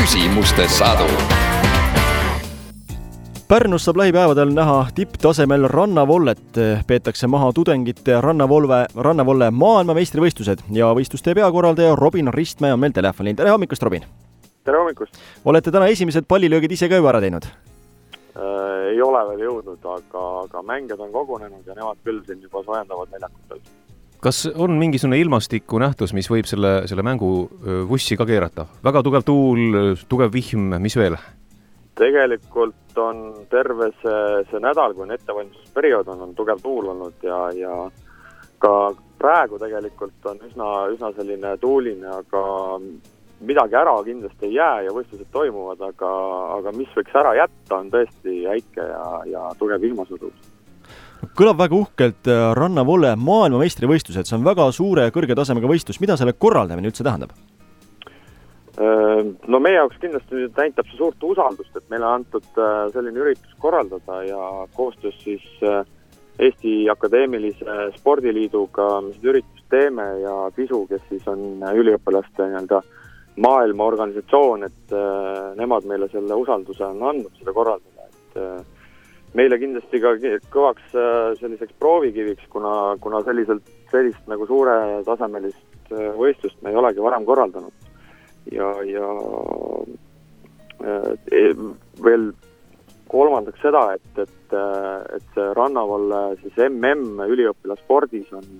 küsimuste sadu. Pärnus saab lähipäevadel näha tipptasemel rannavollet. Peetakse maha tudengite rannavolle maailmameistrivõistlused ja võistluste peakorraldaja Robin Ristmäe on meil telefonil. Tere hommikust, Robin! Tere hommikust! Olete täna esimesed pallilöögid ise ka juba ära teinud? Ei ole veel jõudnud, aga mängijad on kogunenud ja nemad küll siin juba soojendavad väljakutel. Kas on mingisugune ilmastiku nähtus, mis võib selle mängu vussi ka keerata? Väga tugev tuul, tugev vihm, mis veel? Tegelikult on terve see nädal, kui on ettevalmistusperiood, on tugev tuul olnud ja ka praegu tegelikult on üsna selline tuuline, aga midagi ära kindlasti ei jää ja võistlused toimuvad, aga mis võiks ära jätta, on tõesti äike ja tugev ilmasõdu. Kõlab väga uhkelt rannavolle maailmameistrivõistlused, see on väga suure ja kõrge tasemega võistlus. Mida selle korraldamine üldse tähendab? No meie jaoks kindlasti näitab see suurt usaldust, et meile on antud selline üritus korraldada ja koostöös siis Eesti Akadeemilise Spordiliiduga me seda üritust teeme ja PISU, kes siis on üliõpilaste maailma organisatsioon, et nemad meile selle usalduse on andnud seda korraldada, et meile kindlasti ka kõvaks selliseks proovikiviks, kuna sellist nagu suure tasemelist võistlust me ei olegi varem korraldanud. Ja veel kolmandaks seda, et see rannavolle siis üliõpilaspordis on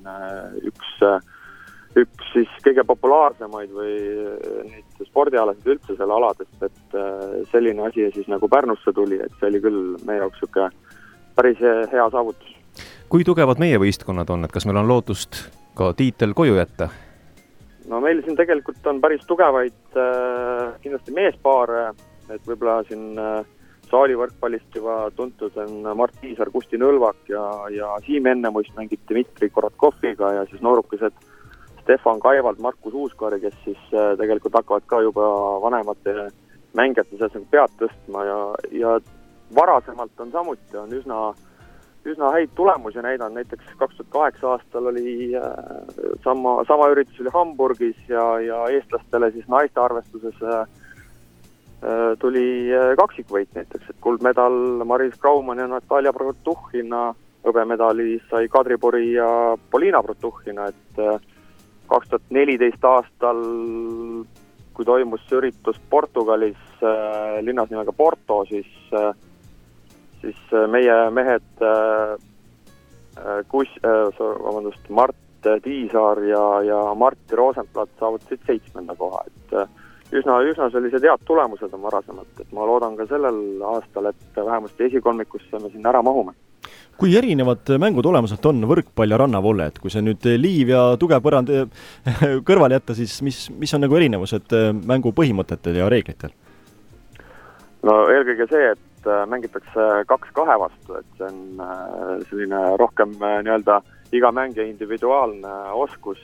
üks siis kõige populaarsemaid või neid spordialasid üldse selle aladest, et selline asi siis nagu Pärnusse tuli, et see oli küll meie jaoks päris hea saavutus. Kui tugevad meie võistkonnad on, et kas meil on lootust ka tiitel koju jätta? No meil siin tegelikult on päris tugevaid kindlasti meespaare, et võib-olla siin saalivõrkpallist juba tuntud on Mart Tiisar, Kusti Nõlvak ja Siim Ennemuist mängib Dmitri Korotkoviga ja siis noorukesed Stefan Kaivald, Markus Uuskari, kes siis tegelikult hakkavad ka juba vanemate mängijate seas pead tõstma ja varasemalt on samuti üsna häid tulemusi näidanud, näiteks 2008 aastal oli sama üritus oli Hamburgis ja eestlastele siis naiste arvestuses tuli kaksikvõit näiteks, et kuldmedal Maris Graumann ja Natalja Protuhhina, hõbemedali sai Kadri Puri ja Polina Protuhhina, et 2014 aastal, kui toimus see üritus Portugalis linnas nimega Porto, siis meie mehed Mart Tiisar ja Martti Rosenblatt saavutasid 7. koha, et üsna sellised head tulemused on varasemalt, et ma loodan ka sellel aastal, et vähemasti esikolmikusse me sinna ära mahume. Kui erinevad mängud olemused on võrkpall ja rannavolle, et kui see nüüd liiv ja tugev põrand kõrval jätta, siis mis on nagu erinevused mängu põhimõtetel ja reeglitel? No eelkõige see, et mängitakse 2-2 vastu, et see on selline rohkem iga mängija individuaalne oskus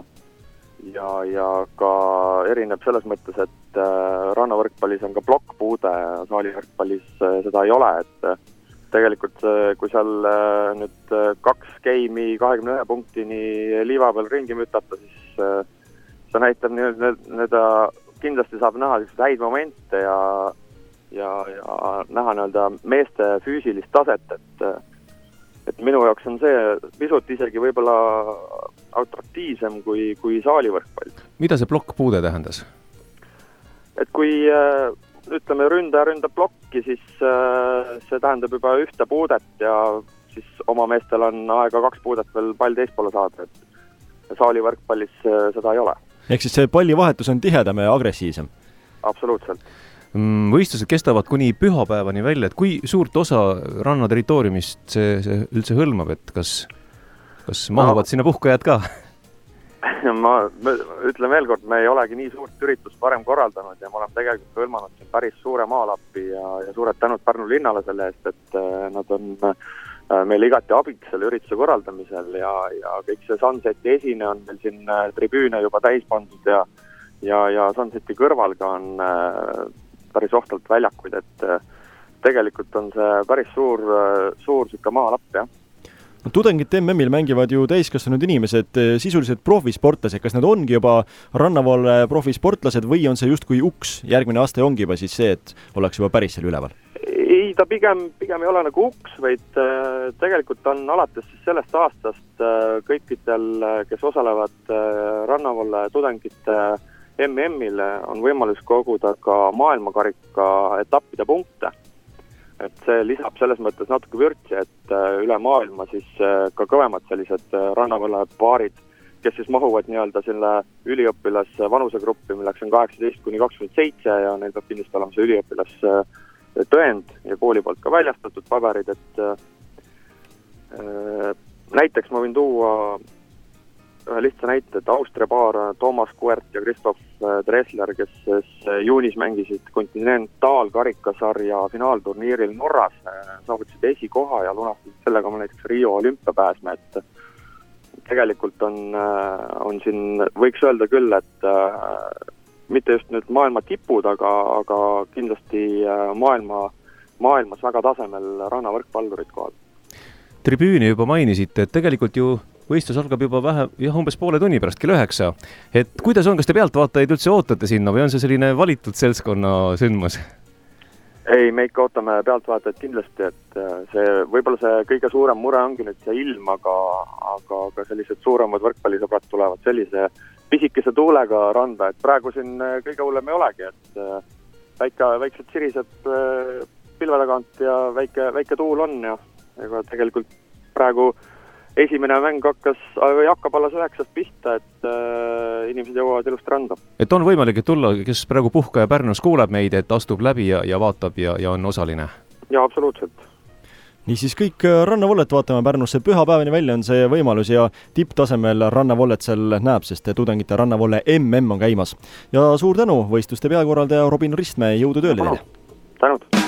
ja ka erineb selles mõttes, et rannavõrkpallis on ka plokkpuude ja saalivõrkpallis seda ei ole, et tegelikult kui seal nüüd 2 geimi 21 punktini liiva peal ringi mütata, siis see näitab kindlasti saab näha häid momente ja näha meeste füüsilist taset, et minu jaoks on see pisut isegi võib-olla atraktiivsem kui saalivõrkpall. Mida see plokkpuude tähendas? Et kui ütleme ründaja ründab plokki, siis see tähendab juba ühte puudet ja siis oma meestel on aega 2 puudet veel pall teispoole saada, et saalivõrkpallis seda ei ole. Ehk siis see pallivahetus on tihedam ja agressiivsem? Absoluutselt. Võistlused kestavad kuni pühapäevani välja, et kui suurt osa ranna territooriumist see üldse hõlmab, et kas mahuvad sinna puhkajad ka? Ma ütlen veel kord, me ei olegi nii suurt üritust varem korraldanud ja me oleme tegelikult hõlmanud siin päris suure maalapi ja suured tänud Pärnu linnale selle eest, et nad on meil igati abiks selle ürituse korraldamisel ja kõik see Sunseti esine on meil siin tribüüne juba täis pandud ja Sunseti kõrval ka on päris ohtalt väljakuid, et tegelikult on see päris suur siuke maalapp, jah. Tudengite MM-il mängivad ju täiskasvanud inimesed, sisuliselt profisportlased, kas nad ongi juba rannavolle profisportlased või on see justkui uks, järgmine aasta ongi juba siis see, et ollakse juba päris seal üleval? Ei, ta pigem ei ole nagu uks, vaid tegelikult on alates sellest aastast kõikidel, kes osalevad rannavolle tudengite MM-il, on võimalus koguda ka maailmakarika etappide punkte. Et see lisab selles mõttes natuke vürtsi, et üle maailma siis ka kõvemad sellised rannavolle paarid, kes siis mahuvad nii-öelda selle üliõpilas vanusegruppi, milleks on 18–27 ja neil peab kindlasti olema see üliõpilas tõend ja kooli poolt ka väljastatud paberid, et näiteks ma võin tuua ühe lihtsa näite, et Austria paar Toomas Kuert ja Christoph Dressler, kes juunis mängisid kontinentaalkarikasarja finaalturniiril Norras, saavutasid esikoha ja lunastasid sellega näiteks Rio olümpiapääsme, et tegelikult on siin, võiks öelda küll, et mitte just nüüd maailma tipud, aga kindlasti maailmas väga tasemel rannavõrkpallurid kohal. Tribüüni juba mainisite, et tegelikult ju võistlus algab juba umbes poole tunni pärast, kell 9. Et kuidas on, kas te pealtvaatajaid üldse ootate sinna või on see selline valitud seltskonna sündmus? Ei, me ikka ootame pealtvaatajaid kindlasti, et võib-olla see kõige suurem mure ongi nüüd see ilm, aga sellised suuremad võrkpallisõbrad tulevad sellise pisikese tuulega randa, et praegu siin kõige hullem ei olegi, et väikselt siriseb pilve tagant ja väike tuul on ja ega tegelikult praegu esimene mäng hakkab alles 9 pihta, et inimesed jõuavad ilusti randa. Et on võimalik, et tulla, kes praegu puhkaja Pärnus kuuleb meid, et astub läbi ja vaatab ja on osaline? Jaa, absoluutselt. Niisiis kõik rannavollet vaatame Pärnusse, pühapäevani välja on see võimalus ja tipptasemel rannavollet seal näeb, sest tudengite rannavolle MM on käimas. Ja suur tänu, võistluste peakorraldaja Robin Ristmäe, jõudu tööle teile! Tänud!